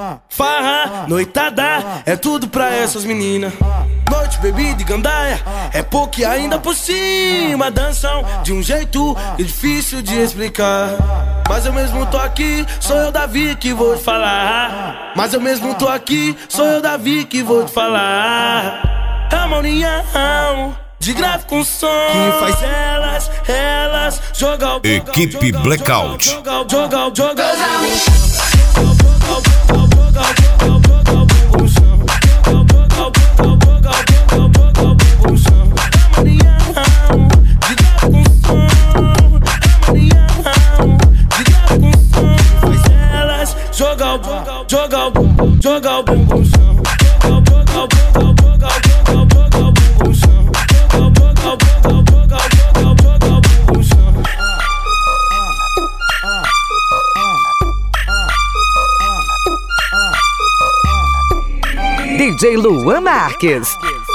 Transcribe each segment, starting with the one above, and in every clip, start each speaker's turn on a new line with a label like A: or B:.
A: Farra, noitada, é tudo pra essas meninas. Noite, bebida e gandaia, é pouco e ainda por cima. Dançam de um jeito difícil de explicar. Mas eu mesmo tô aqui, sou eu, Davi, que vou te falar. Mas eu mesmo tô aqui, sou eu, Davi, que vou te falar. É uma união de grave com som que faz elas jogar o
B: Equipe Blackout.
A: Jogar o bumbum chão.
C: DJ Luan Marques.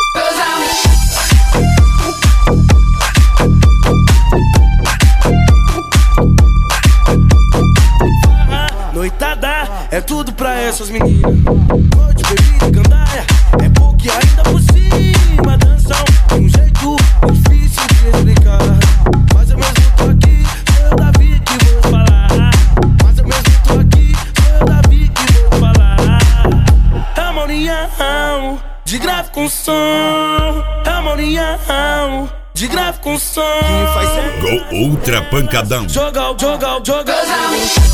A: Noitada, é tudo pra essas meninas. Noite, bebida e gandaia, é pouco e ainda por cima. Dançam de um jeito difícil de explicar. Mas eu mesmo tô aqui, sou eu, Davi, que vou te falar. Mas eu mesmo tô aqui, sou eu, Davi, que vou te falar. É uma união de grave com som. É uma união de grave com som que faz
B: Outra pancadão.
A: jogar